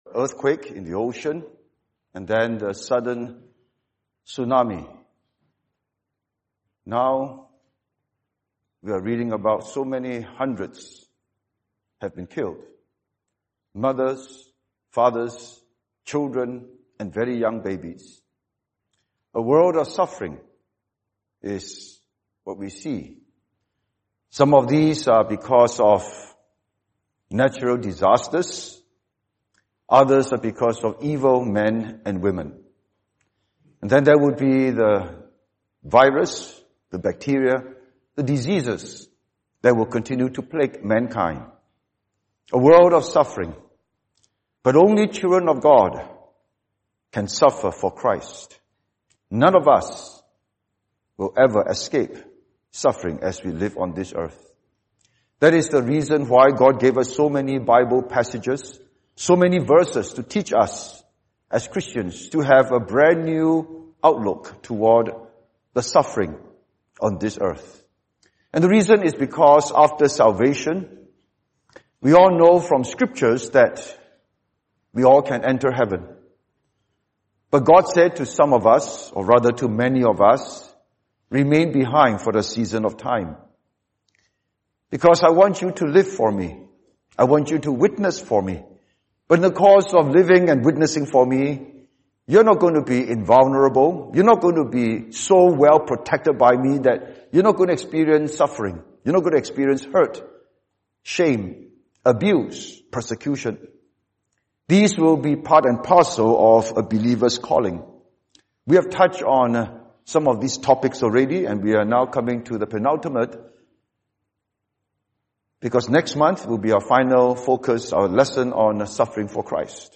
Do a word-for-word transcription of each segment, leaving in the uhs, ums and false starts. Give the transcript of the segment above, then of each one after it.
earthquake in the ocean, and then the sudden tsunami. Now, we are reading about so many hundreds have been killed. Mothers, fathers, children, and very young babies. A world of suffering is what we see. Some of these are because of natural disasters. Others are because of evil men and women. And then there would be the virus, the bacteria, the diseases that will continue to plague mankind. A world of suffering. But only children of God can suffer for Christ. None of us will ever escape suffering as we live on this earth. That is the reason why God gave us so many Bible passages, so many verses to teach us as Christians to have a brand new outlook toward the suffering on this earth. And the reason is because after salvation, we all know from scriptures that we all can enter heaven. But God said to some of us, or rather to many of us, remain behind for the season of time. Because I want you to live for me. I want you to witness for me. But in the course of living and witnessing for me, you're not going to be invulnerable. You're not going to be so well protected by me that you're not going to experience suffering. You're not going to experience hurt, shame, abuse, persecution. These will be part and parcel of a believer's calling. We have touched on some of these topics already, and we are now coming to the penultimate, because next month will be our final focus, our lesson on suffering for Christ.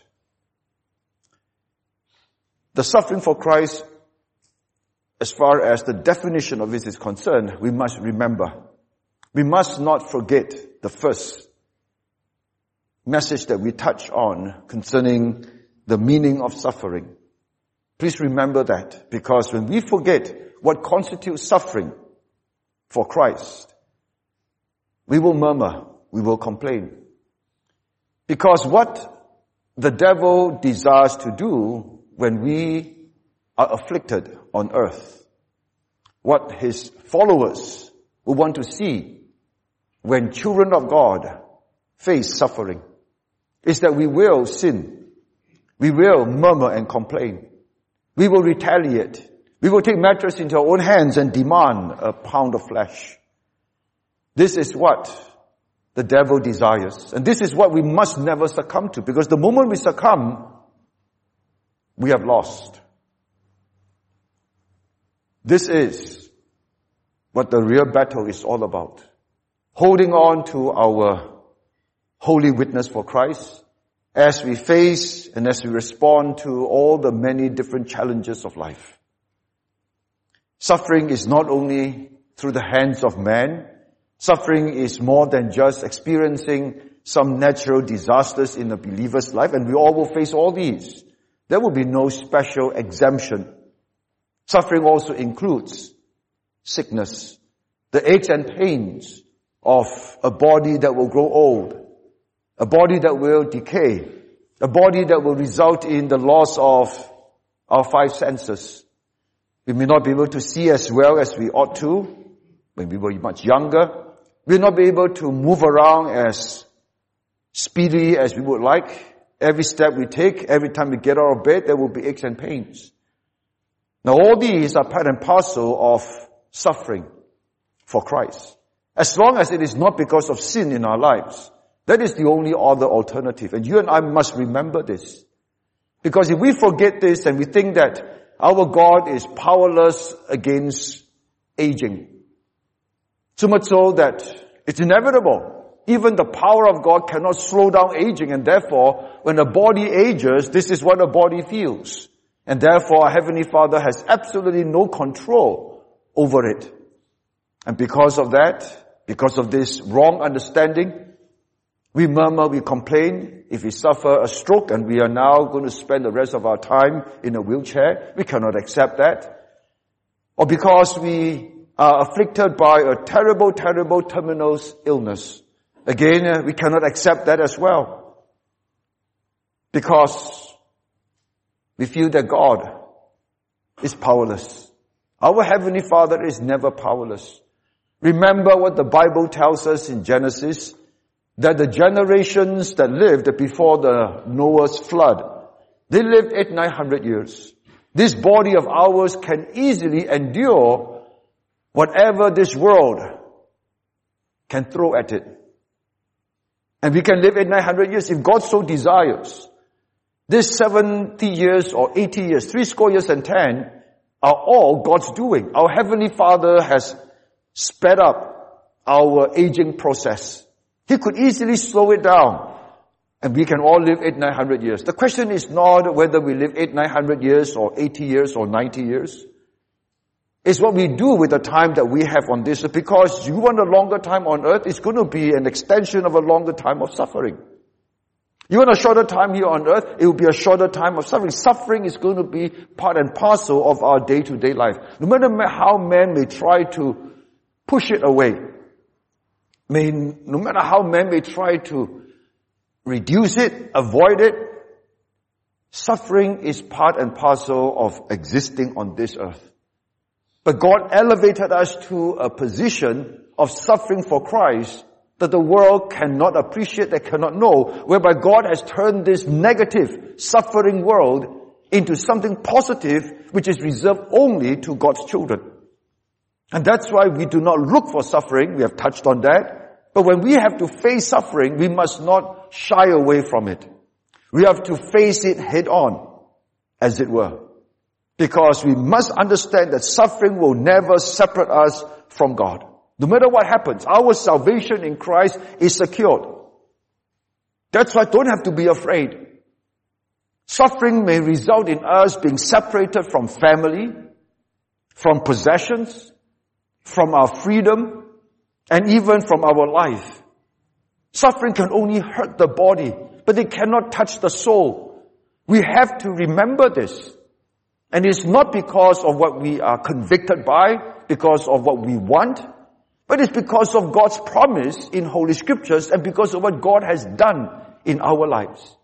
The suffering for Christ, as far as the definition of it is concerned, we must remember. We must not forget the first message that we touch on concerning the meaning of suffering. Please remember that, because when we forget what constitutes suffering for Christ, we will murmur, we will complain. Because what the devil desires to do when we are afflicted on earth, what his followers will want to see when children of God face suffering, is that we will sin. We will murmur and complain. We will retaliate. We will take matters into our own hands and demand a pound of flesh. This is what the devil desires. And this is what we must never succumb to, because the moment we succumb, we have lost. This is what the real battle is all about. Holding on to our holy witness for Christ as we face and as we respond to all the many different challenges of life. Suffering is not only through the hands of man. Suffering is more than just experiencing some natural disasters in a believer's life, and we all will face all these. There will be no special exemption. Suffering also includes sickness, the aches and pains of a body that will grow old, a body that will decay, a body that will result in the loss of our five senses. We may not be able to see as well as we ought to when we were much younger. We will not be able to move around as speedily as we would like. Every step we take, every time we get out of bed, there will be aches and pains. Now all these are part and parcel of suffering for Christ. As long as it is not because of sin in our lives, that is the only other alternative. And you and I must remember this. Because if we forget this and we think that our God is powerless against aging, so much so that it's inevitable. Even the power of God cannot slow down aging, and therefore, when a body ages, this is what a body feels. And therefore, our Heavenly Father has absolutely no control over it. And because of that, because of this wrong understanding, we murmur, we complain. If we suffer a stroke and we are now going to spend the rest of our time in a wheelchair, we cannot accept that. Or because we are afflicted by a terrible, terrible terminal illness, again, we cannot accept that as well. Because we feel that God is powerless. Our Heavenly Father is never powerless. Remember what the Bible tells us in Genesis, that the generations that lived before the Noah's flood, they lived eight, nine hundred years. This body of ours can easily endure whatever this world can throw at it. And we can live eight, nine hundred years if God so desires. This seventy years or eighty years, three score years and ten, are all God's doing. Our Heavenly Father has sped up our aging process. He could easily slow it down, and we can all live eight, nine hundred years. The question is not whether we live eight, nine hundred years or eighty years or ninety years. It's what we do with the time that we have on this. Because you want a longer time on earth, it's going to be an extension of a longer time of suffering. You want a shorter time here on earth, it will be a shorter time of suffering. Suffering is going to be part and parcel of our day-to-day life. No matter how man may try to push it away, may, no matter how man may try to reduce it, avoid it, suffering is part and parcel of existing on this earth. But God elevated us to a position of suffering for Christ that the world cannot appreciate, they cannot know, whereby God has turned this negative, suffering world into something positive which is reserved only to God's children. And that's why we do not look for suffering. We have touched on that. But when we have to face suffering, we must not shy away from it. We have to face it head on, as it were. Because we must understand that suffering will never separate us from God. No matter what happens, our salvation in Christ is secured. That's why don't have to be afraid. Suffering may result in us being separated from family, from possessions, from our freedom, and even from our life. Suffering can only hurt the body, but it cannot touch the soul. We have to remember this. And it's not because of what we are convicted by, because of what we want, but it's because of God's promise in Holy Scriptures and because of what God has done in our lives.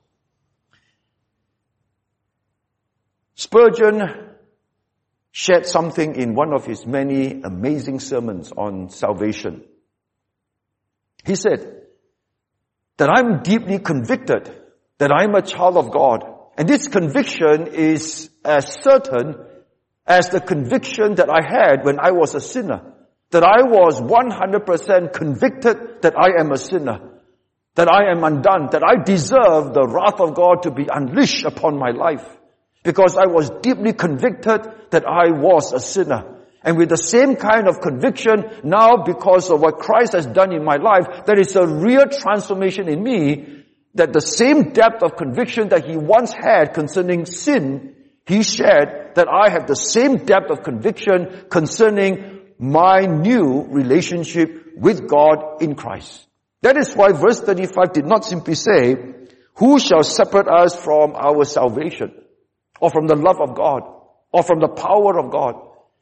Spurgeon shared something in one of his many amazing sermons on salvation. He said that I'm deeply convicted that I'm a child of God. And this conviction is as certain as the conviction that I had when I was a sinner. That I was one hundred percent convicted that I am a sinner. That I am undone. That I deserve the wrath of God to be unleashed upon my life. Because I was deeply convicted that I was a sinner. And with the same kind of conviction, now because of what Christ has done in my life, there is a real transformation in me, that the same depth of conviction that he once had concerning sin, he shared, that I have the same depth of conviction concerning my new relationship with God in Christ. That is why verse thirty-five did not simply say, who shall separate us from our salvation, or from the love of God, or from the power of God?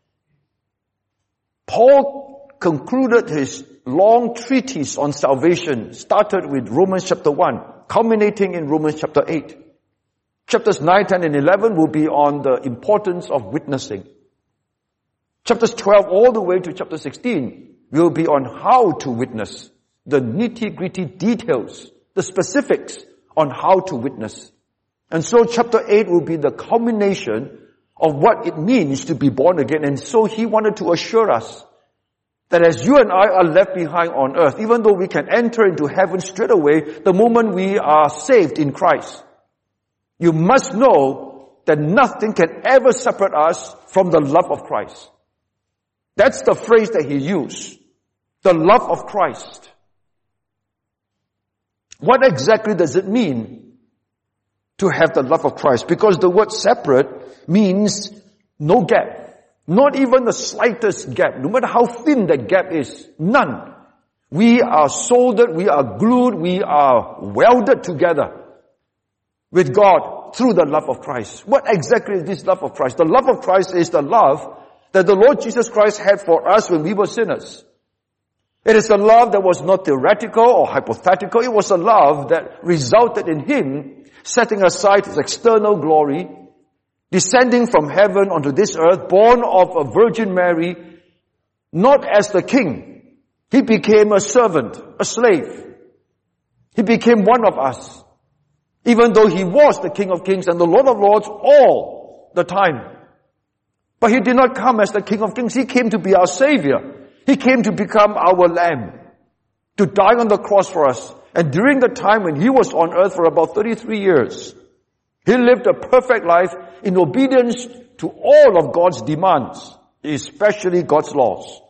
Paul concluded his long treatise on salvation, started with Romans chapter one, culminating in Romans chapter eight. Chapters nine, ten, and eleven will be on the importance of witnessing. Chapters twelve all the way to chapter sixteen will be on how to witness, the nitty-gritty details, the specifics on how to witness. And so chapter eight will be the culmination of what it means to be born again. And so he wanted to assure us that as you and I are left behind on earth, even though we can enter into heaven straight away the moment we are saved in Christ, you must know that nothing can ever separate us from the love of Christ. That's the phrase that he used. The love of Christ. What exactly does it mean to have the love of Christ? Because the word separate means no gap. Not even the slightest gap. No matter how thin that gap is. None. We are soldered, we are glued, we are welded together with God through the love of Christ. What exactly is this love of Christ? The love of Christ is the love that the Lord Jesus Christ had for us when we were sinners. It is a love that was not theoretical or hypothetical. It was a love that resulted in Him setting aside his external glory, descending from heaven onto this earth, born of a Virgin Mary, not as the king. He became a servant, a slave. He became one of us, even though he was the King of Kings and the Lord of Lords all the time. But he did not come as the King of Kings. He came to be our Savior. He came to become our Lamb, to die on the cross for us. And during the time when he was on earth for about thirty-three years, he lived a perfect life in obedience to all of God's demands, especially God's laws.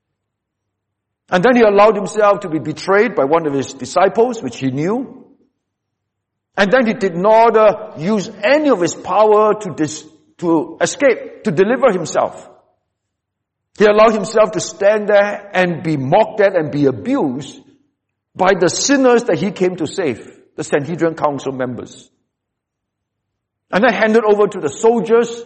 And then he allowed himself to be betrayed by one of his disciples, which he knew. And then he did not uh, use any of his power to dis- to escape, to deliver himself. He allowed himself to stand there and be mocked at and be abused by the sinners that he came to save, the Sanhedrin Council members. And then handed over to the soldiers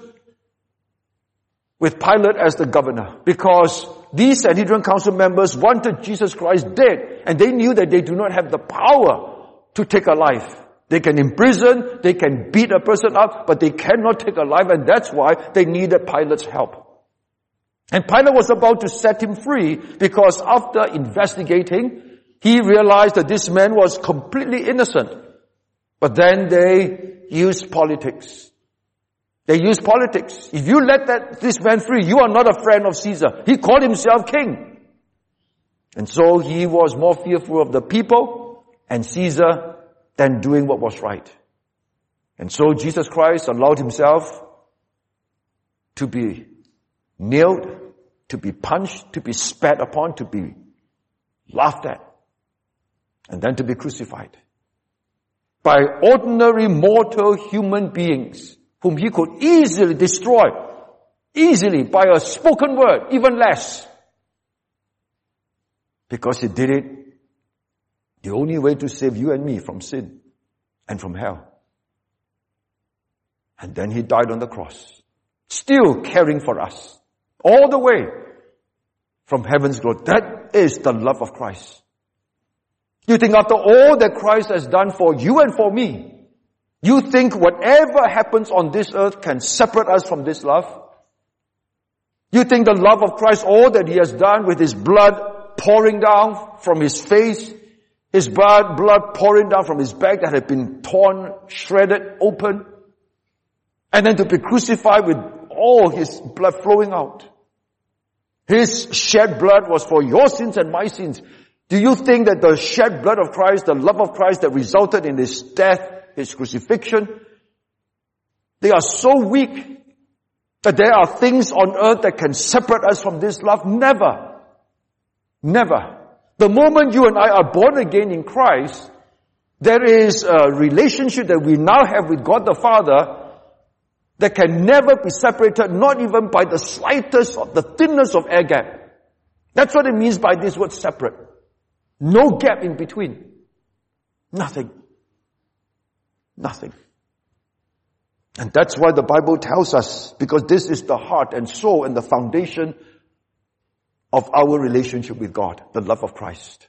with Pilate as the governor, because these Sanhedrin Council members wanted Jesus Christ dead, and they knew that they do not have the power to take a life. They can imprison, they can beat a person up, but they cannot take a life, and that's why they needed Pilate's help. And Pilate was about to set him free, because after investigating, he realized that this man was completely innocent. But then they used politics. They used politics. If you let that this man free, you are not a friend of Caesar. He called himself king. And so he was more fearful of the people and Caesar than doing what was right. And so Jesus Christ allowed himself to be nailed, to be punched, to be spat upon, to be laughed at, and then to be crucified by ordinary mortal human beings whom he could easily destroy, easily by a spoken word, even less. Because he did it the only way to save you and me from sin and from hell. And then he died on the cross, still caring for us, all the way from heaven's glory. That is the love of Christ. You think after all that Christ has done for you and for me, you think whatever happens on this earth can separate us from this love? You think the love of Christ, all that he has done with his blood pouring down from his face, his blood, blood pouring down from his back that had been torn, shredded, open, and then to be crucified with all his blood flowing out. His shed blood was for your sins and my sins. Do you think that the shed blood of Christ, the love of Christ that resulted in his death, his crucifixion, they are so weak that there are things on earth that can separate us from this love? Never. Never. The moment you and I are born again in Christ, there is a relationship that we now have with God the Father that can never be separated, not even by the slightest of the thinness of air gap. That's what it means by this word separate. No gap in between. Nothing. Nothing. And that's why the Bible tells us, because this is the heart and soul and the foundation of our relationship with God, the love of Christ.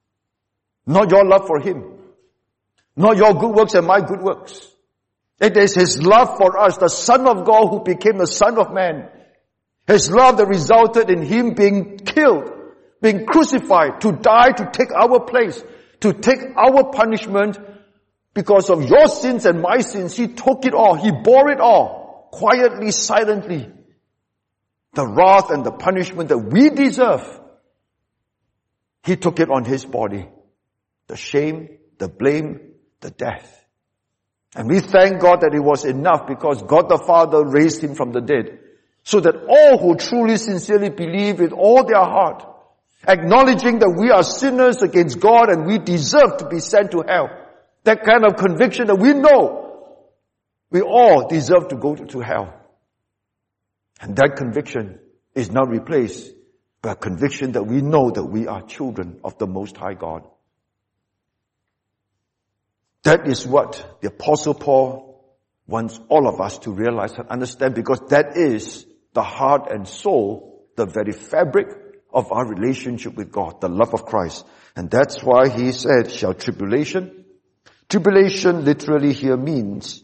Not your love for him. Not your good works and my good works. It is his love for us, the Son of God who became the Son of Man. His love that resulted in him being killed, being crucified, to die, to take our place, to take our punishment because of your sins and my sins. He took it all. He bore it all, quietly, silently. The wrath and the punishment that we deserve, he took it on his body. The shame, the blame, the death. And we thank God that it was enough, because God the Father raised him from the dead, so that all who truly, sincerely believe with all their heart, acknowledging that we are sinners against God and we deserve to be sent to hell, that kind of conviction that we know we all deserve to go to hell. And that conviction is now replaced by a conviction that we know that we are children of the Most High God. That is what the Apostle Paul wants all of us to realize and understand, because that is the heart and soul, the very fabric of our relationship with God, the love of Christ. And that's why he said, shall tribulation, Tribulation literally here means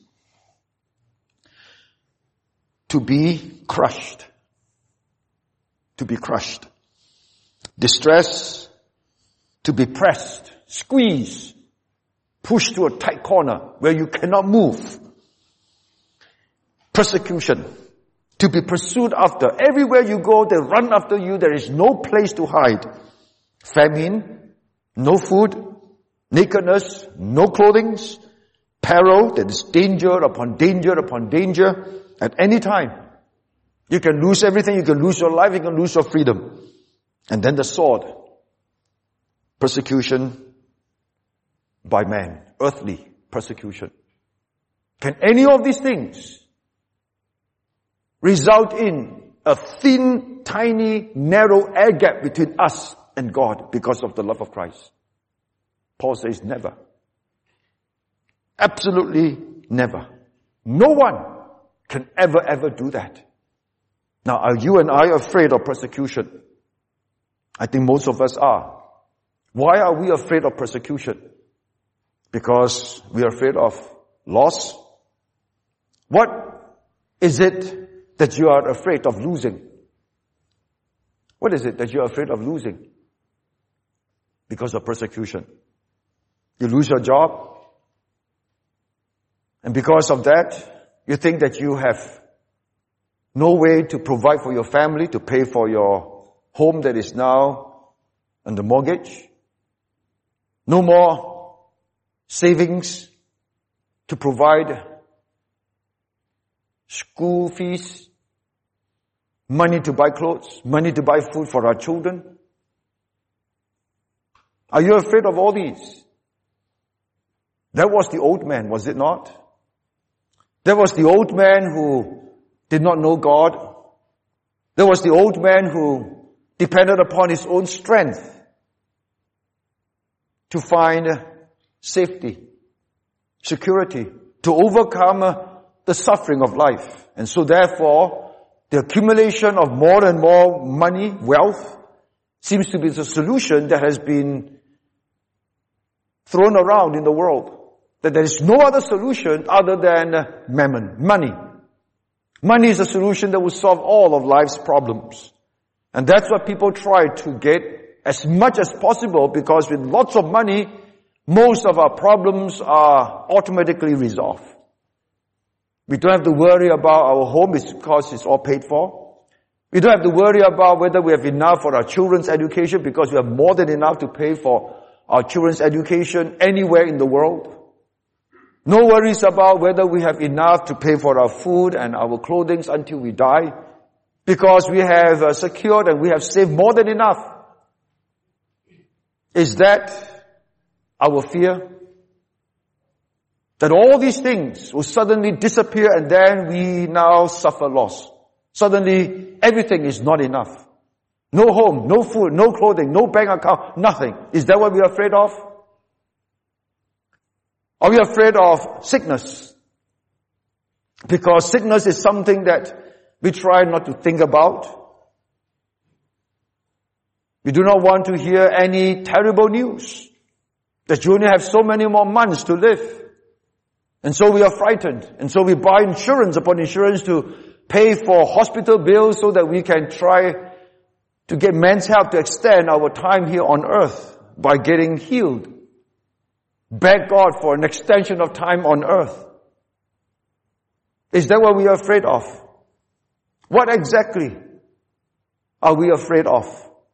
to be crushed. To be crushed. Distress, to be pressed, squeezed, pushed to a tight corner where you cannot move. Persecution, to be pursued after. Everywhere you go, they run after you. There is no place to hide. Famine, no food, nakedness, no clothing, peril, there is danger upon danger upon danger at any time. You can lose everything, you can lose your life, you can lose your freedom. And then the sword, persecution by man, earthly persecution. Can any of these things result in a thin, tiny, narrow air gap between us and God because of the love of Christ? Paul says never. Absolutely never. No one can ever, ever do that. Now, are you and I afraid of persecution? I think most of us are. Why are we afraid of persecution? Because we are afraid of loss. What is it that you are afraid of losing? What is it that you are afraid of losing? Because of persecution. You lose your job. And because of that, you think that you have no way to provide for your family, to pay for your home that is now under mortgage. No more savings to provide school fees, money to buy clothes, money to buy food for our children. Are you afraid of all these? That was the old man, was it not? That was the old man who did not know God. That was the old man who depended upon his own strength to find safety, security, to overcome the suffering of life. And so therefore, the accumulation of more and more money, wealth, seems to be the solution that has been thrown around in the world. That there is no other solution other than mammon, money. Money is a solution that will solve all of life's problems. And that's what people try to get as much as possible, because with lots of money, most of our problems are automatically resolved. We don't have to worry about our home because it's all paid for. We don't have to worry about whether we have enough for our children's education because we have more than enough to pay for our children's education anywhere in the world. No worries about whether we have enough to pay for our food and our clothing until we die, because we have uh, secured and we have saved more than enough. Is that our fear? That all these things will suddenly disappear and then we now suffer loss. Suddenly everything is not enough. No home, no food, no clothing, no bank account, nothing. Is that what we are afraid of? Are we afraid of sickness? Because sickness is something that we try not to think about. We do not want to hear any terrible news that you only have so many more months to live. And so we are frightened. And so we buy insurance upon insurance to pay for hospital bills so that we can try to get man's help to extend our time here on earth by getting healed. Beg God for an extension of time on earth. Is that what we are afraid of? What exactly are we afraid of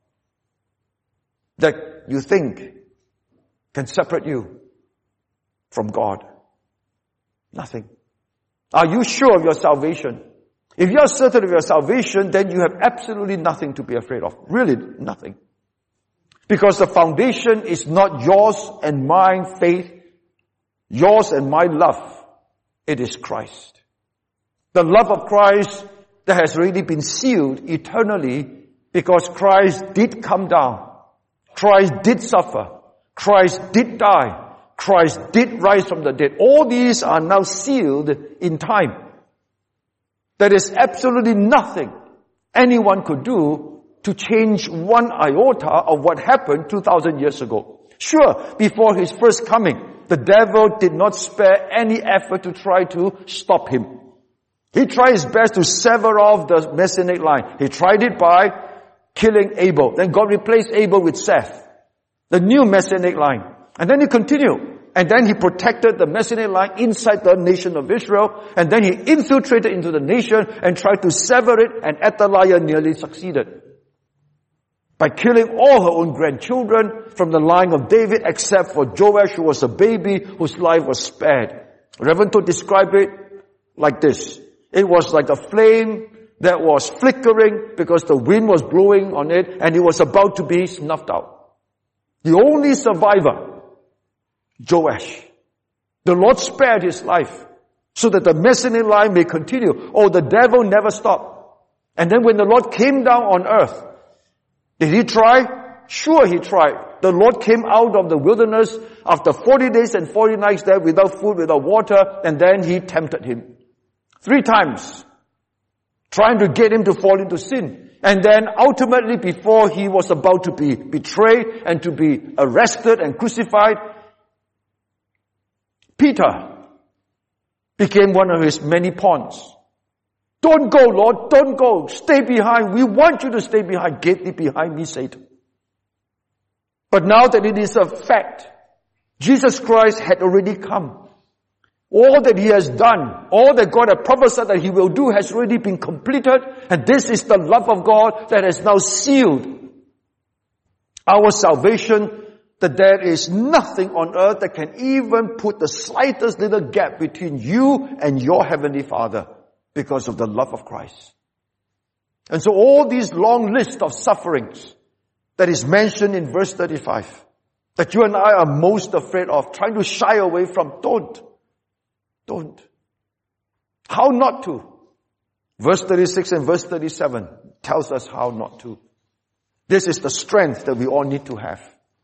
that you think can separate you from God? Nothing. Are you sure of your salvation? If you are certain of your salvation, then you have absolutely nothing to be afraid of. Really, nothing. Because the foundation is not yours and my faith, yours and my love. It is Christ. The love of Christ that has already been sealed eternally because Christ did come down. Christ did suffer. Christ did die. Christ did rise from the dead. All these are now sealed in time. There is absolutely nothing anyone could do to change one iota of what happened two thousand years ago. Sure, before His first coming, the devil did not spare any effort to try to stop him. He tried his best to sever off the messianic line. He tried it by killing Abel. Then God replaced Abel with Seth, the new messianic line. And then he continued. And then he protected the messianic line inside the nation of Israel. And then he infiltrated into the nation and tried to sever it, and Athaliah nearly succeeded by killing all her own grandchildren from the line of David, except for Joash, who was a baby whose life was spared. Reverend Todd described it like this. It was like a flame that was flickering because the wind was blowing on it, and it was about to be snuffed out. The only survivor, Joash. The Lord spared his life so that the messianic line may continue. Oh, the devil never stopped. And then when the Lord came down on earth, did he try? Sure, he tried. The Lord came out of the wilderness after forty days and forty nights there without food, without water, and then he tempted him. Three times, trying to get him to fall into sin. And then ultimately, before he was about to be betrayed and to be arrested and crucified, Peter became one of his many pawns. Don't go, Lord, don't go. Stay behind. We want you to stay behind. Get thee behind me, Satan. But now that it is a fact, Jesus Christ had already come. All that he has done, all that God had prophesied that he will do has already been completed. And this is the love of God that has now sealed our salvation, that there is nothing on earth that can even put the slightest little gap between you and your Heavenly Father because of the love of Christ. And so all these long list of sufferings that is mentioned in verse thirty-five, that you and I are most afraid of, trying to shy away from, don't. Don't. How not to? Verse thirty-six and verse thirty-seven tells us how not to. This is the strength that we all need to have.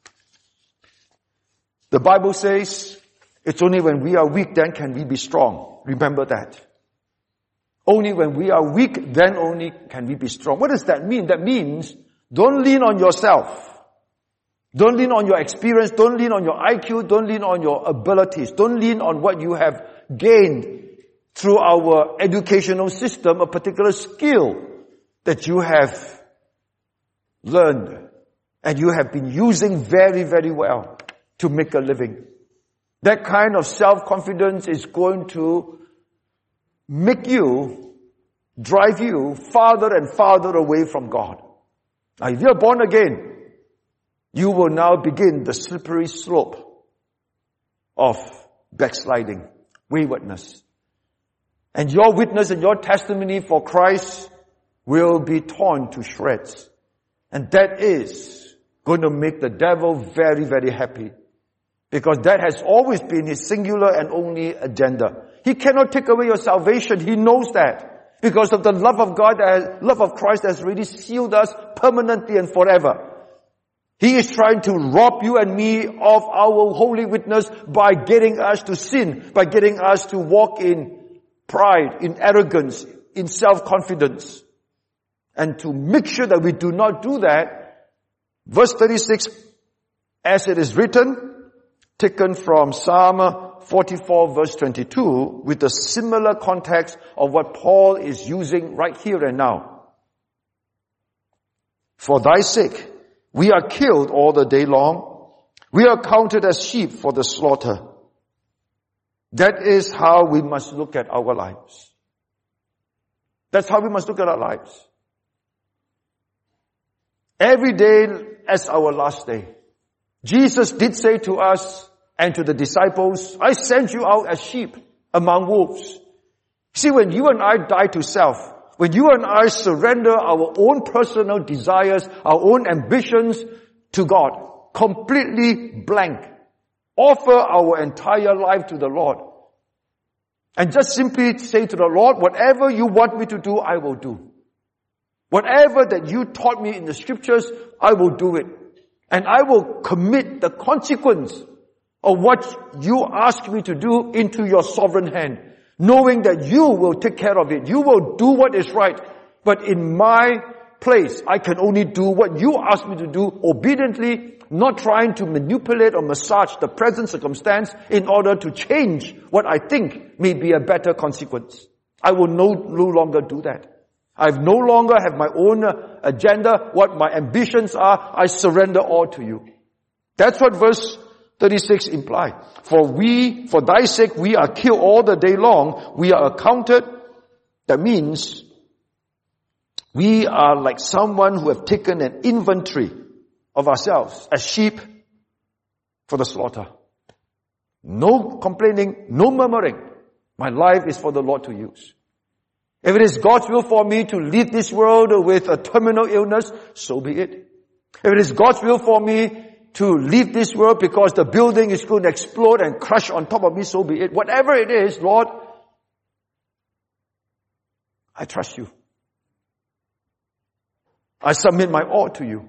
The Bible says, it's only when we are weak, then can we be strong. Remember that. Only when we are weak, then only can we be strong. What does that mean? That means, don't lean on yourself. Don't lean on your experience. Don't lean on your I Q. Don't lean on your abilities. Don't lean on what you have gained through our educational system, a particular skill that you have learned and you have been using very, very well to make a living. That kind of self-confidence is going to make you, drive you farther and farther away from God. Now, if you're born again, you will now begin the slippery slope of backsliding, waywardness. And your witness and your testimony for Christ will be torn to shreds. And that is going to make the devil very, very happy. Because that has always been his singular and only agenda. He cannot take away your salvation. He knows that. Because of the love of God, the love of Christ has really sealed us permanently and forever. He is trying to rob you and me of our holy witness by getting us to sin, by getting us to walk in pride, in arrogance, in self-confidence. And to make sure that we do not do that, verse thirty-six, as it is written, taken from Psalm forty-four verse twenty-two, with a similar context of what Paul is using right here and now. For thy sake, we are killed all the day long. We are counted as sheep for the slaughter. That is how we must look at our lives. That's how we must look at our lives. Every day as our last day. Jesus did say to us and to the disciples, I sent you out as sheep among wolves. See, when you and I die to self, when you and I surrender our own personal desires, our own ambitions to God, completely blank, offer our entire life to the Lord, and just simply say to the Lord, whatever you want me to do, I will do. Whatever that you taught me in the scriptures, I will do it. And I will commit the consequence of what you ask me to do into your sovereign hand, knowing that you will take care of it. You will do what is right. But in my place, I can only do what you ask me to do obediently not trying to manipulate or massage the present circumstance in order to change what I think may be a better consequence. I will no, no longer do that. I no longer have my own agenda, what my ambitions are. I surrender all to you. That's what verse thirty-six implies. For we, for thy sake, we are killed all the day long. We are accounted. That means we are like someone who have taken an inventory of ourselves as sheep for the slaughter. No complaining, no murmuring. My life is for the Lord to use. If it is God's will for me to leave this world with a terminal illness, so be it. If it is God's will for me to leave this world because the building is going to explode and crush on top of me, so be it. Whatever it is, Lord, I trust you. I submit my all to you.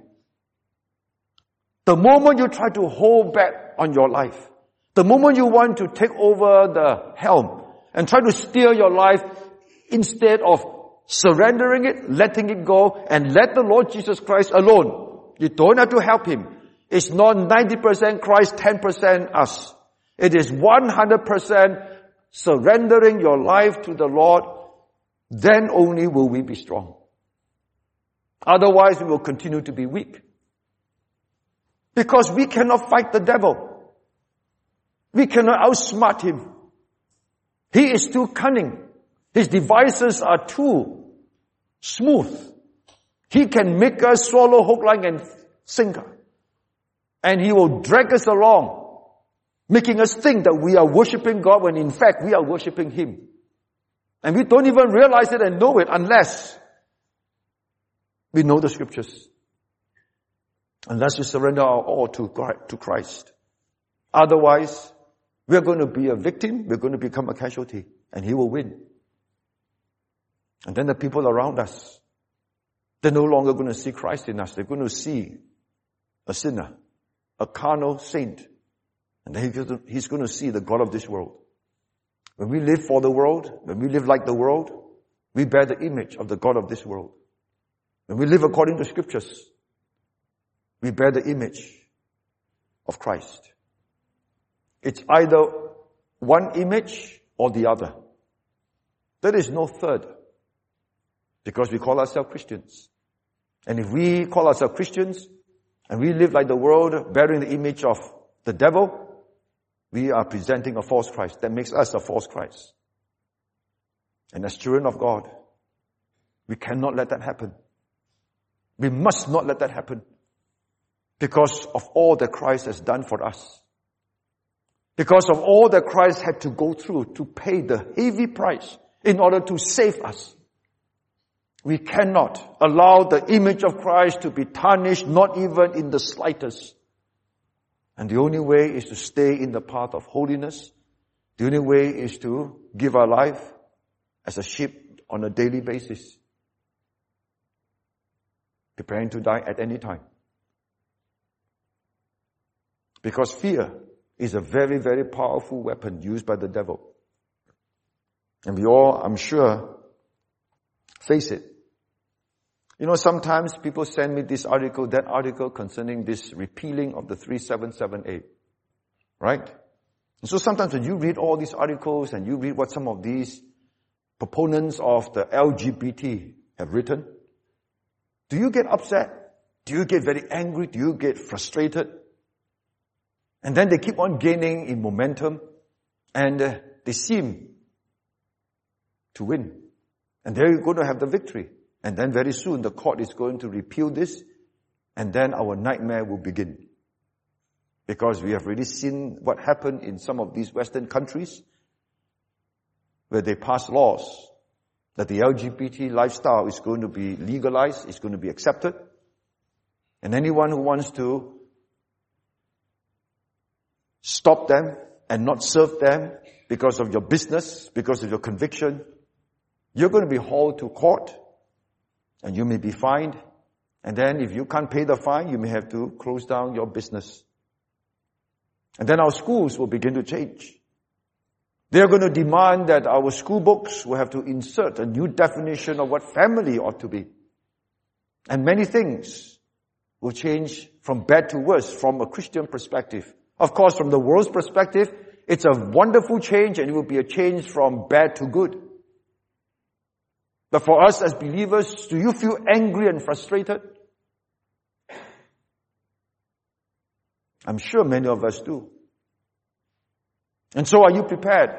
The moment you try to hold back on your life, the moment you want to take over the helm and try to steer your life instead of surrendering it, letting it go, and let the Lord Jesus Christ alone. You don't have to help Him. It's not ninety percent Christ, ten percent us. It is one hundred percent surrendering your life to the Lord. Then only will we be strong. Otherwise, we will continue to be weak. Because we cannot fight the devil. We cannot outsmart him. He is too cunning. His devices are too smooth. He can make us swallow hook, line, and sinker. And he will drag us along, making us think that we are worshiping God when in fact we are worshiping Him. And we don't even realize it and know it unless we know the scriptures. Unless we surrender our all to Christ. Otherwise, we're going to be a victim, we're going to become a casualty, and He will win. And then the people around us, they're no longer going to see Christ in us. They're going to see a sinner, a carnal saint. And then he's going to see the God of this world. When we live for the world, when we live like the world, we bear the image of the God of this world. When we live according to scriptures, we bear the image of Christ. It's either one image or the other. There is no third. Because we call ourselves Christians. And if we call ourselves Christians, and we live like the world, bearing the image of the devil, we are presenting a false Christ. That makes us a false Christ. And as children of God, we cannot let that happen. We must not let that happen. Because of all that Christ has done for us. Because of all that Christ had to go through to pay the heavy price in order to save us. We cannot allow the image of Christ to be tarnished, not even in the slightest. And the only way is to stay in the path of holiness. The only way is to give our life as a sheep on a daily basis. Preparing to die at any time. Because fear is a very, very powerful weapon used by the devil. And we all, I'm sure, face it. You know, sometimes people send me this article, that article concerning this repealing of the three seven seven A. Right? And so sometimes when you read all these articles and you read what some of these proponents of the L G B T have written, do you get upset? Do you get very angry? Do you get frustrated? And then they keep on gaining in momentum and uh, they seem to win. And they're going to have the victory. And then very soon the court is going to repeal this and then our nightmare will begin. Because we have already seen what happened in some of these Western countries where they pass laws that the L G B T lifestyle is going to be legalized, is going to be accepted. And anyone who wants to stop them and not serve them because of your business, because of your conviction, you're going to be hauled to court and you may be fined. And then if you can't pay the fine, you may have to close down your business. And then our schools will begin to change. They are going to demand that our school books will have to insert a new definition of what family ought to be. And many things will change from bad to worse from a Christian perspective. Of course, from the world's perspective, it's a wonderful change and it will be a change from bad to good. But for us as believers, do you feel angry and frustrated? I'm sure many of us do. And so are you prepared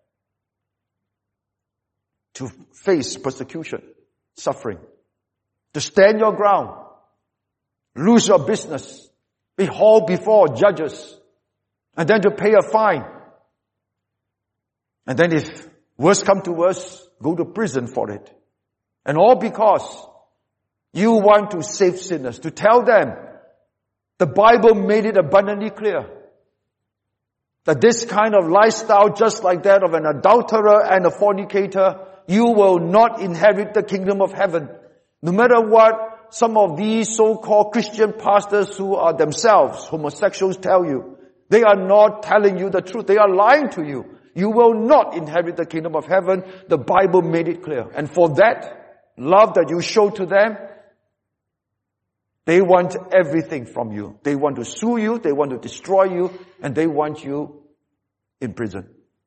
to face persecution, suffering, to stand your ground, lose your business, be hauled before judges, and then to pay a fine? And then if worse come to worse, go to prison for it. And all because you want to save sinners, to tell them the Bible made it abundantly clear that this kind of lifestyle, just like that of an adulterer and a fornicator, you will not inherit the kingdom of heaven. No matter what some of these so-called Christian pastors who are themselves homosexuals tell you, they are not telling you the truth. They are lying to you. You will not inherit the kingdom of heaven. The Bible made it clear. And for that love that you show to them, they want everything from you. They want to sue you, they want to destroy you, and they want you in prison.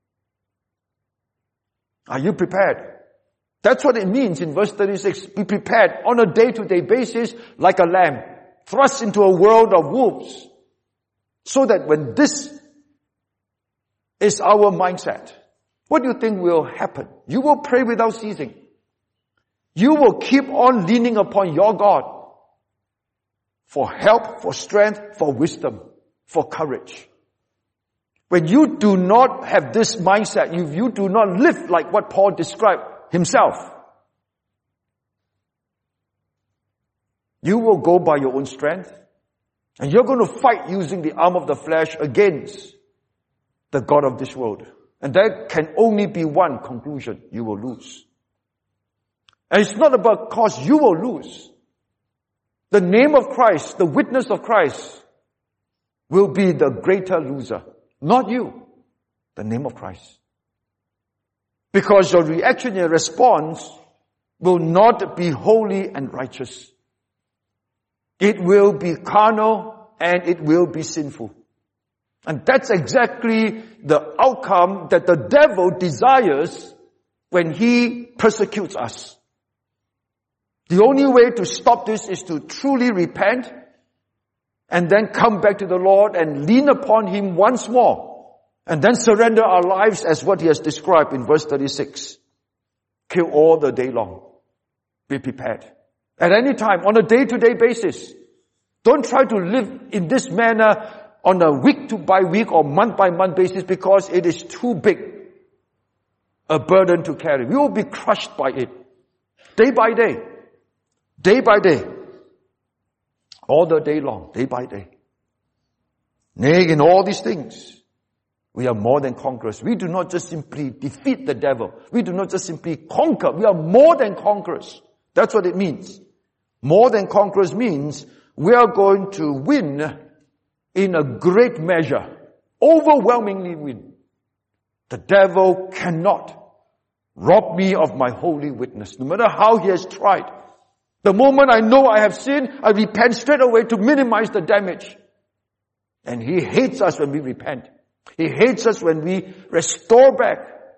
Are you prepared? That's what it means in verse thirty-six. Be prepared on a day-to-day basis like a lamb, thrust into a world of wolves. So that when this is our mindset, what do you think will happen? You will pray without ceasing. You will keep on leaning upon your God for help, for strength, for wisdom, for courage. When you do not have this mindset, if you do not live like what Paul described himself, you will go by your own strength, and you're going to fight using the arm of the flesh against the God of this world. And there can only be one conclusion: you will lose. And it's not about cause you will lose. The name of Christ, the witness of Christ, will be the greater loser. Not you. The name of Christ. Because your reaction, your response will not be holy and righteous. It will be carnal and it will be sinful. And that's exactly the outcome that the devil desires when he persecutes us. The only way to stop this is to truly repent and then come back to the Lord and lean upon Him once more and then surrender our lives as what He has described in verse thirty-six. Kill all the day long. Be prepared. At any time, on a day-to-day basis. Don't try to live in this manner on a week-to-by-week or month-by-month basis because it is too big a burden to carry. We will be crushed by it. Day by day. Day by day. All the day long. Day by day. Nay, in all these things, we are more than conquerors. We do not just simply defeat the devil. We do not just simply conquer. We are more than conquerors. That's what it means. More than conquerors means we are going to win in a great measure. Overwhelmingly win. The devil cannot rob me of my holy witness, no matter how he has tried. The moment I know I have sinned, I repent straight away to minimize the damage. And he hates us when we repent. He hates us when we restore back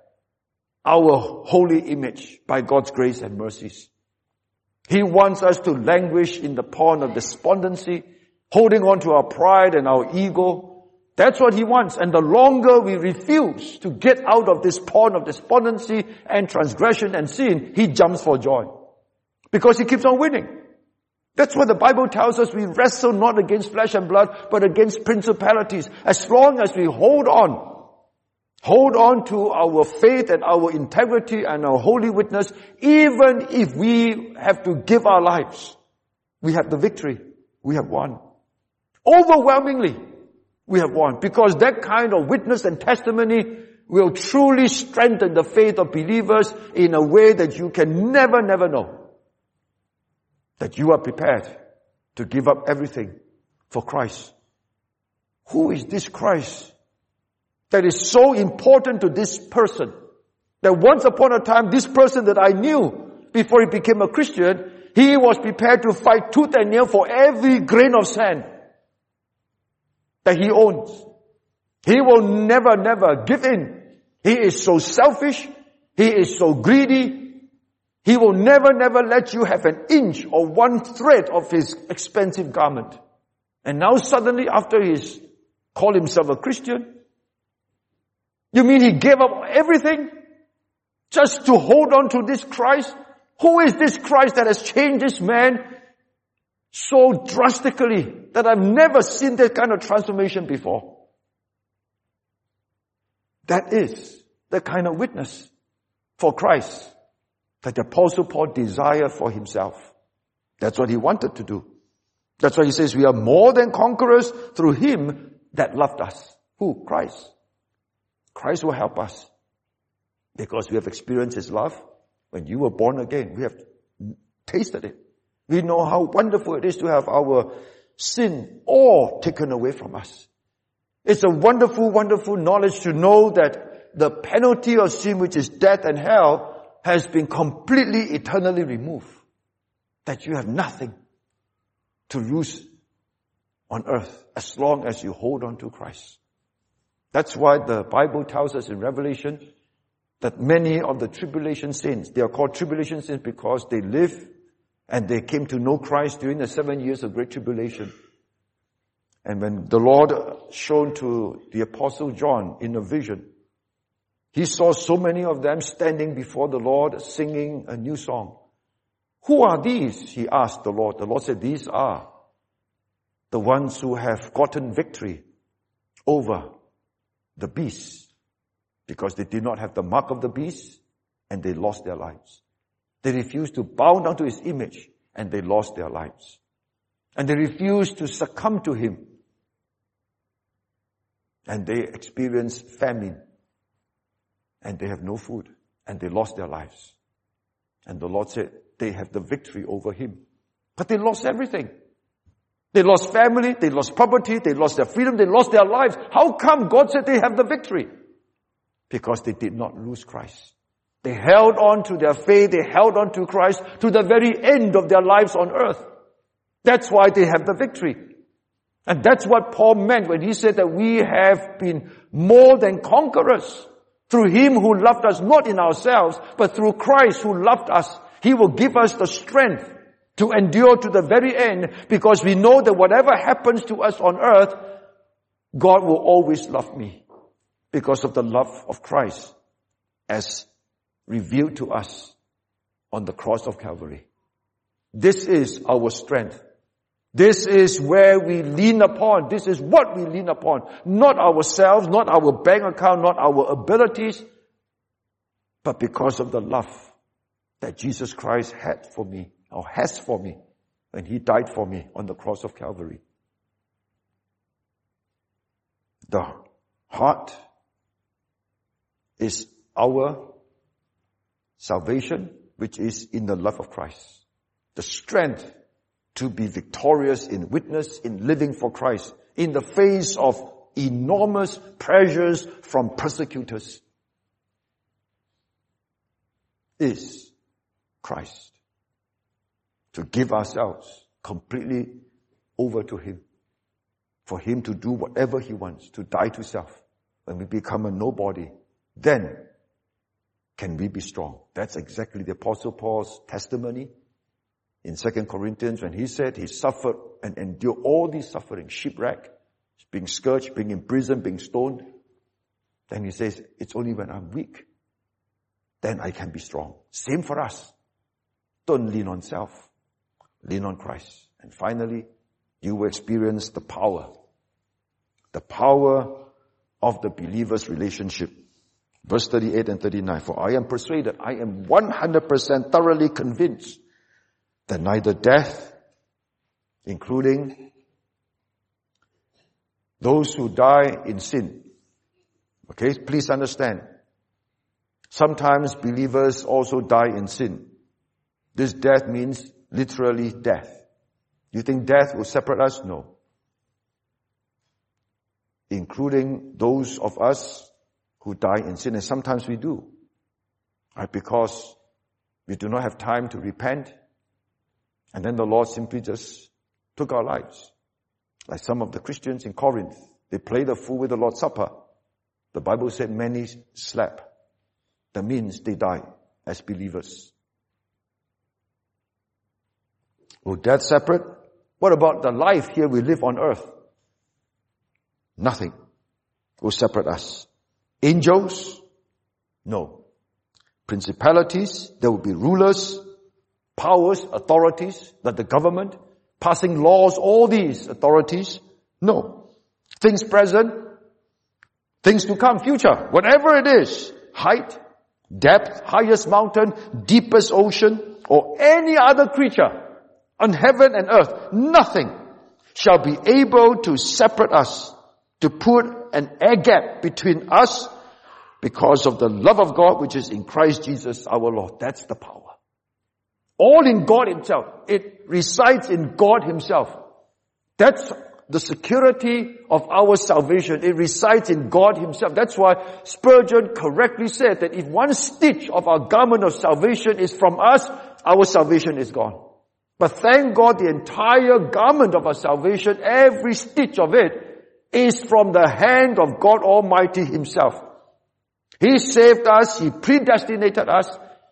our holy image by God's grace and mercies. He wants us to languish in the pond of despondency, holding on to our pride and our ego. That's what he wants. And the longer we refuse to get out of this pond of despondency and transgression and sin, he jumps for joy. Because he keeps on winning. That's what the Bible tells us. We wrestle not against flesh and blood, but against principalities. As long as we hold on, hold on to our faith and our integrity and our holy witness, even if we have to give our lives, we have the victory. We have won. Overwhelmingly, we have won. Because that kind of witness and testimony will truly strengthen the faith of believers in a way that you can never, never know. That you are prepared to give up everything for Christ. Who is this Christ that is so important to this person? That once upon a time, this person that I knew before he became a Christian, he was prepared to fight tooth and nail for every grain of sand that he owns. He will never, never give in. He is so selfish. He is so greedy. He will never, never let you have an inch or one thread of his expensive garment. And now suddenly, after he's called himself a Christian, you mean he gave up everything just to hold on to this Christ? Who is this Christ that has changed this man so drastically that I've never seen that kind of transformation before? That is the kind of witness for Christ that the Apostle Paul desired for himself. That's what he wanted to do. That's why he says we are more than conquerors through him that loved us. Who? Christ. Christ will help us because we have experienced his love. When you were born again, we have tasted it. We know how wonderful it is to have our sin all taken away from us. It's a wonderful, wonderful knowledge to know that the penalty of sin, which is death and hell, has been completely, eternally removed. That you have nothing to lose on earth as long as you hold on to Christ. That's why the Bible tells us in Revelation that many of the tribulation saints, they are called tribulation saints because they live and they came to know Christ during the seven years of great tribulation. And when the Lord shone to the Apostle John in a vision, he saw so many of them standing before the Lord singing a new song. Who are these? He asked the Lord. The Lord said, these are the ones who have gotten victory over the beast, because they did not have the mark of the beast and they lost their lives. They refused to bow down to his image and they lost their lives. And they refused to succumb to him. And they experienced famine. And they have no food. And they lost their lives. And the Lord said they have the victory over him. But they lost everything. They lost family, they lost property, they lost their freedom, they lost their lives. How come God said they have the victory? Because they did not lose Christ. They held on to their faith, they held on to Christ to the very end of their lives on earth. That's why they have the victory. And that's what Paul meant when he said that we have been more than conquerors through him who loved us, not in ourselves, but through Christ who loved us. He will give us the strength to endure to the very end, because we know that whatever happens to us on earth, God will always love me because of the love of Christ as revealed to us on the cross of Calvary. This is our strength. This is where we lean upon. This is what we lean upon. Not ourselves, not our bank account, not our abilities, but because of the love that Jesus Christ had for me, or has for me, when he died for me on the cross of Calvary. The heart is our salvation, which is in the love of Christ. The strength to be victorious in witness, in living for Christ, in the face of enormous pressures from persecutors, is Christ. To give ourselves completely over to him. For him to do whatever he wants, to die to self. When we become a nobody, then can we be strong. That's exactly the Apostle Paul's testimony in Second Corinthians when he said he suffered and endured all these suffering, shipwreck, being scourged, being imprisoned, being stoned. Then he says, it's only when I'm weak, then I can be strong. Same for us. Don't lean on self. Lean on Christ. And finally, you will experience the power. The power of the believer's relationship. Verse thirty-eight and thirty-nine. For I am persuaded, I am one hundred percent thoroughly convinced that neither death, including those who die in sin. Okay, please understand. Sometimes believers also die in sin. This death means literally death. You think death will separate us? No. Including those of us who die in sin, and sometimes we do. Right? Because we do not have time to repent, and then the Lord simply just took our lives. Like some of the Christians in Corinth, They play the fool with the Lord's Supper. The Bible said many slept. That means they died as believers. Will death separate? What about the life here we live on earth? Nothing will separate us. Angels? No. Principalities? There will be rulers, powers, authorities, like the government, passing laws, all these authorities? No. Things present, things to come, future, whatever it is, height, depth, highest mountain, deepest ocean, or any other creature on heaven and earth, nothing shall be able to separate us, to put an air gap between us because of the love of God which is in Christ Jesus our Lord. That's the power. All in God Himself. It resides in God Himself. That's the security of our salvation. It resides in God Himself. That's why Spurgeon correctly said that if one stitch of our garment of salvation is from us, our salvation is gone. But thank God the entire garment of our salvation, every stitch of it, is from the hand of God Almighty Himself. He saved us. He predestinated us.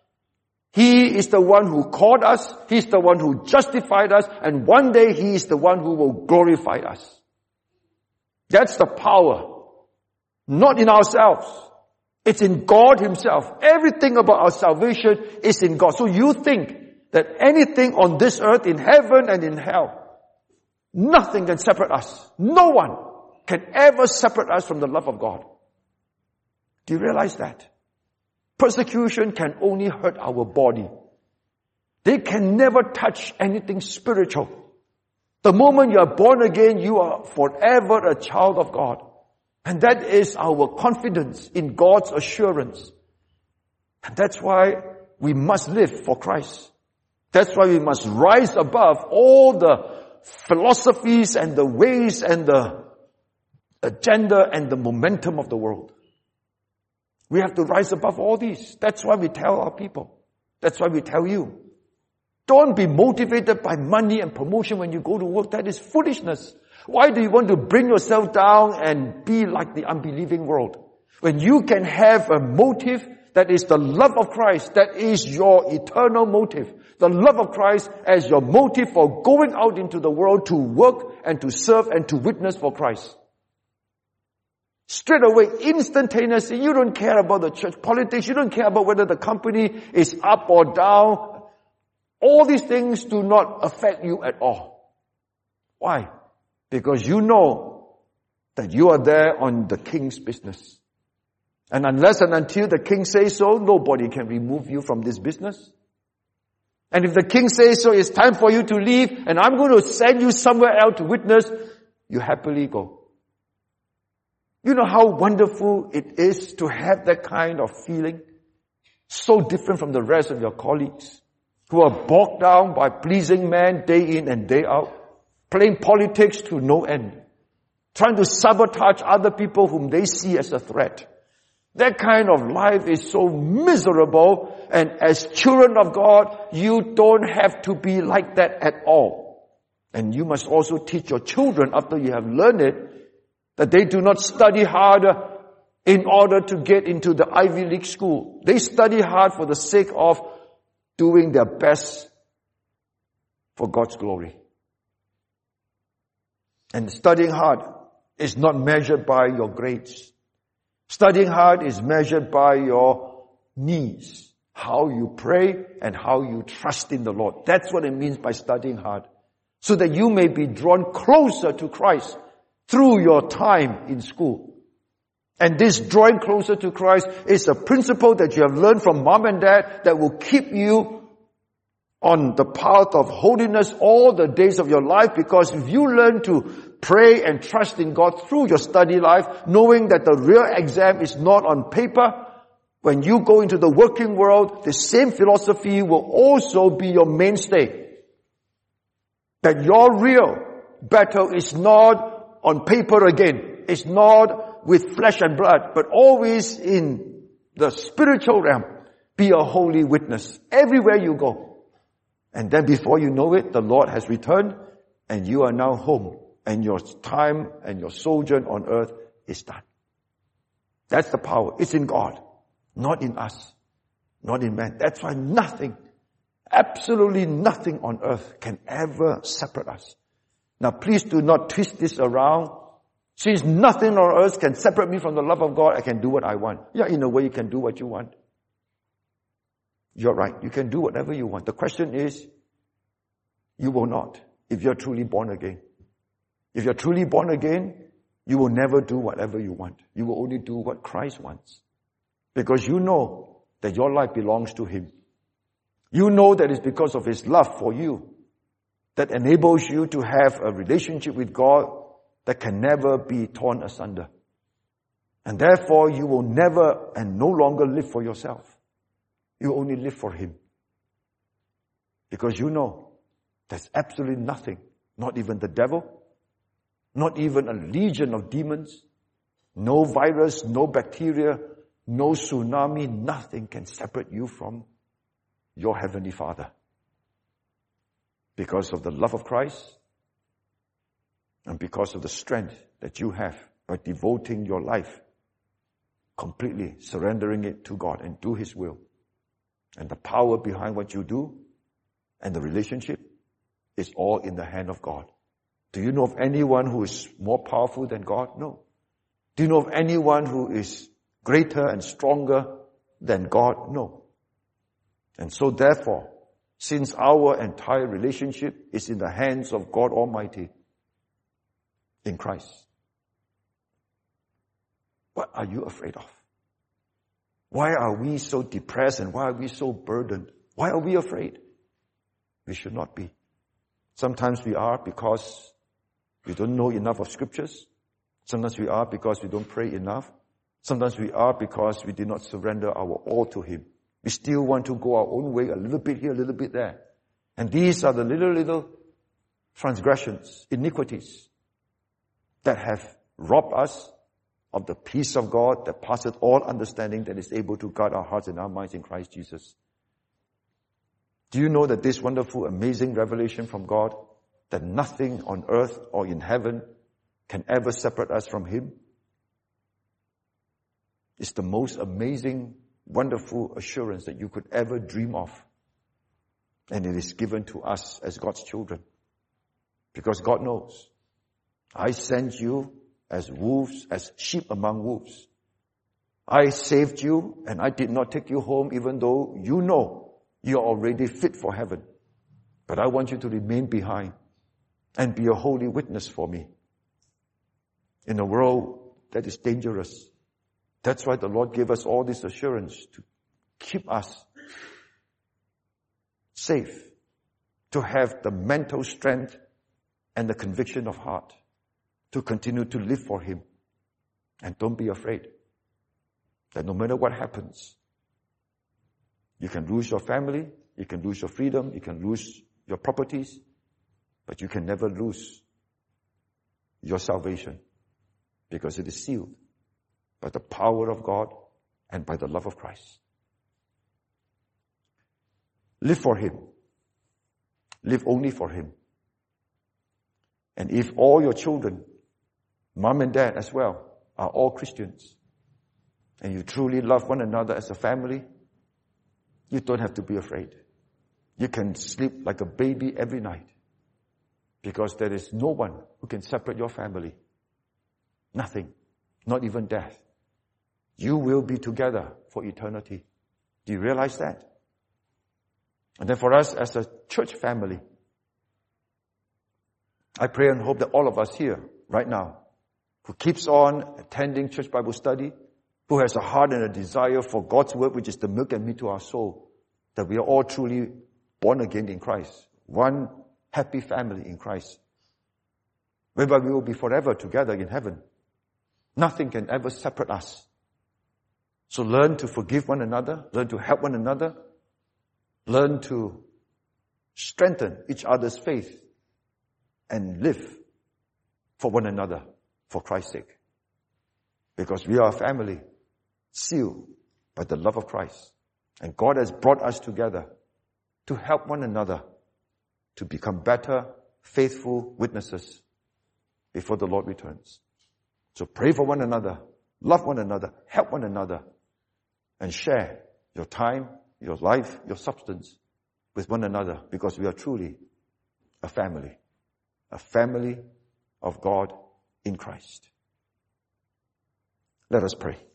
He is the one who called us. He's the one who justified us. And one day He is the one who will glorify us. That's the power. Not in ourselves. It's in God Himself. Everything about our salvation is in God. So you think that anything on this earth, in heaven and in hell, nothing can separate us. No one can ever separate us from the love of God. Do you realize that? Persecution can only hurt our body. They can never touch anything spiritual. The moment you are born again, you are forever a child of God. And that is our confidence in God's assurance. And that's why we must live for Christ. That's why we must rise above all the philosophies and the ways and the agenda and the momentum of the world. We have to rise above all these. That's why we tell our people. That's why we tell you. Don't be motivated by money and promotion when you go to work. That is foolishness. Why do you want to bring yourself down and be like the unbelieving world? When you can have a motive that is the love of Christ, that is your eternal motive. The love of Christ as your motive for going out into the world to work and to serve and to witness for Christ. Straight away, instantaneously, you don't care about the church politics, you don't care about whether the company is up or down. All these things do not affect you at all. Why? Because you know that you are there on the King's business. And unless and until the King says so, nobody can remove you from this business. And if the King says so, it's time for you to leave, and I'm going to send you somewhere else to witness, you happily go. You know how wonderful it is to have that kind of feeling? So different from the rest of your colleagues who are bogged down by pleasing men day in and day out, playing politics to no end, trying to sabotage other people whom they see as a threat. That kind of life is so miserable, and as children of God, you don't have to be like that at all. And you must also teach your children, after you have learned it, that they do not study harder in order to get into the Ivy League school. They study hard for the sake of doing their best for God's glory. And studying hard is not measured by your grades. Studying hard is measured by your needs, how you pray and how you trust in the Lord. That's what it means by studying hard. So that you may be drawn closer to Christ through your time in school. And this drawing closer to Christ is a principle that you have learned from mom and dad that will keep you on the path of holiness all the days of your life, because if you learn to pray and trust in God through your study life, knowing that the real exam is not on paper, when you go into the working world, the same philosophy will also be your mainstay. That your real battle is not on paper again. It's not with flesh and blood, but always in the spiritual realm. Be a holy witness everywhere you go. And then before you know it, the Lord has returned and you are now home and your time and your sojourn on earth is done. That's the power. It's in God, not in us, not in man. That's why nothing, absolutely nothing on earth can ever separate us. Now please do not twist this around. Since nothing on earth can separate me from the love of God, I can do what I want. Yeah, in a way you can do what you want. You're right. You can do whatever you want. The question is, you will not if you're truly born again. If you're truly born again, you will never do whatever you want. You will only do what Christ wants. Because you know that your life belongs to Him. You know that it's because of His love for you that enables you to have a relationship with God that can never be torn asunder. And therefore, you will never and no longer live for yourself. You only live for Him. Because you know there's absolutely nothing, not even the devil, not even a legion of demons, no virus, no bacteria, no tsunami, nothing can separate you from your Heavenly Father. Because of the love of Christ and because of the strength that you have by devoting your life, completely surrendering it to God and do His will. And the power behind what you do and the relationship is all in the hand of God. Do you know of anyone who is more powerful than God? No. Do you know of anyone who is greater and stronger than God? No. And so therefore, since our entire relationship is in the hands of God Almighty in Christ, what are you afraid of? Why are we so depressed and why are we so burdened? Why are we afraid? We should not be. Sometimes we are because we don't know enough of scriptures. Sometimes we are because we don't pray enough. Sometimes we are because we did not surrender our all to Him. We still want to go our own way, a little bit here, a little bit there. And these are the little, little transgressions, iniquities that have robbed us of the peace of God that passeth all understanding, that is able to guard our hearts and our minds in Christ Jesus. Do you know that this wonderful, amazing revelation from God, that nothing on earth or in heaven can ever separate us from Him, is the most amazing, wonderful assurance that you could ever dream of. And it is given to us as God's children. Because God knows, I sent you as wolves, as sheep among wolves. I saved you and I did not take you home even though you know you're already fit for heaven. But I want you to remain behind and be a holy witness for me in a world that is dangerous. That's why the Lord gave us all this assurance to keep us safe, to have the mental strength and the conviction of heart to continue to live for Him. And don't be afraid that no matter what happens, you can lose your family, you can lose your freedom, you can lose your properties, but you can never lose your salvation because it is sealed by the power of God and by the love of Christ. Live for Him. Live only for Him. And if all your children, mom and dad as well, are all Christians, and you truly love one another as a family, you don't have to be afraid. You can sleep like a baby every night because there is no one who can separate your family. Nothing. Not even death. You will be together for eternity. Do you realize that? And then for us as a church family, I pray and hope that all of us here right now, who keeps on attending church Bible study, who has a heart and a desire for God's word, which is the milk and meat to our soul, that we are all truly born again in Christ. One happy family in Christ. Whereby we will be forever together in heaven. Nothing can ever separate us. So learn to forgive one another, learn to help one another, learn to strengthen each other's faith, and live for one another, for Christ's sake. Because we are a family sealed by the love of Christ. And God has brought us together to help one another to become better, faithful witnesses before the Lord returns. So pray for one another, love one another, help one another, and share your time, your life, your substance with one another, because we are truly a family, a family of God in Christ. Let us pray.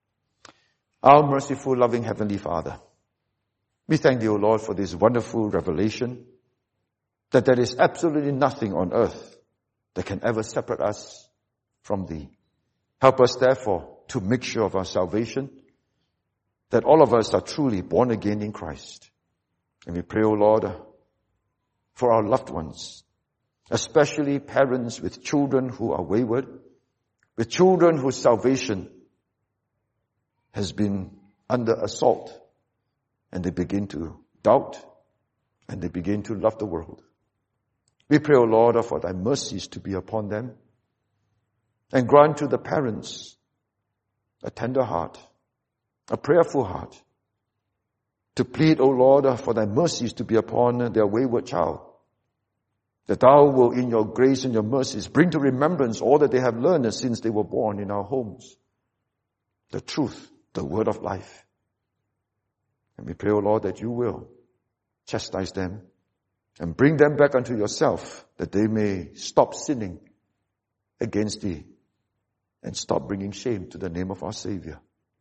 Our merciful, loving Heavenly Father, we thank Thee, O Lord, for this wonderful revelation that there is absolutely nothing on earth that can ever separate us from Thee. Help us, therefore, to make sure of our salvation, that all of us are truly born again in Christ. And we pray, O Lord, for our loved ones, especially parents with children who are wayward, with children whose salvation has been under assault, and they begin to doubt, and they begin to love the world. We pray, O Lord, for Thy mercies to be upon them, and grant to the parents a tender heart, a prayerful heart, to plead, O Lord, for Thy mercies to be upon their wayward child, that Thou will, in Your grace and Your mercies, bring to remembrance all that they have learned since they were born in our homes, the truth, the word of life. And we pray, O Lord, that You will chastise them and bring them back unto Yourself, that they may stop sinning against Thee and stop bringing shame to the name of our Savior.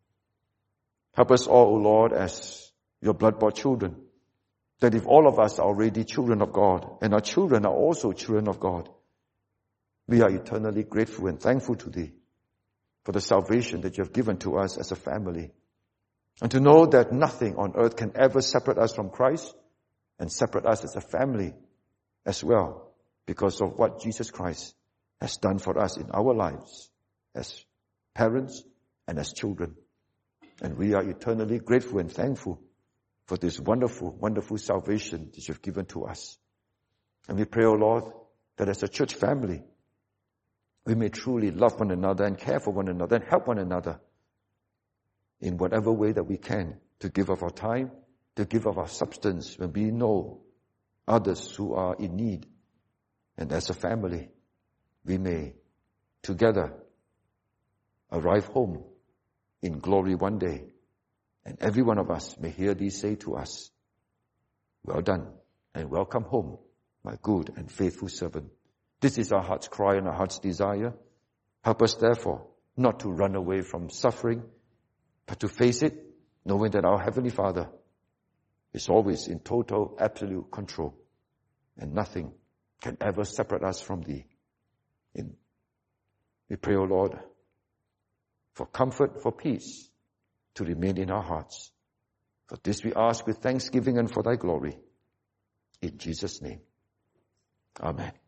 Help us all, O Lord, as Your blood-bought children, that if all of us are already children of God, and our children are also children of God, we are eternally grateful and thankful to Thee for the salvation that You have given to us as a family. And to know that nothing on earth can ever separate us from Christ and separate us as a family as well, because of what Jesus Christ has done for us in our lives as parents and as children. And we are eternally grateful and thankful for this wonderful, wonderful salvation that You've given to us. And we pray, O Lord, that as a church family, we may truly love one another and care for one another and help one another in whatever way that we can, to give of our time, to give of our substance when we know others who are in need. And as a family, we may together arrive home in glory one day. And every one of us may hear Thee say to us, well done and welcome home, my good and faithful servant. This is our heart's cry and our heart's desire. Help us, therefore, not to run away from suffering, but to face it, knowing that our Heavenly Father is always in total, absolute control, and nothing can ever separate us from Thee. In, we pray, O Lord, for comfort, for peace, to remain in our hearts. For this we ask with thanksgiving and for Thy glory. In Jesus' name. Amen.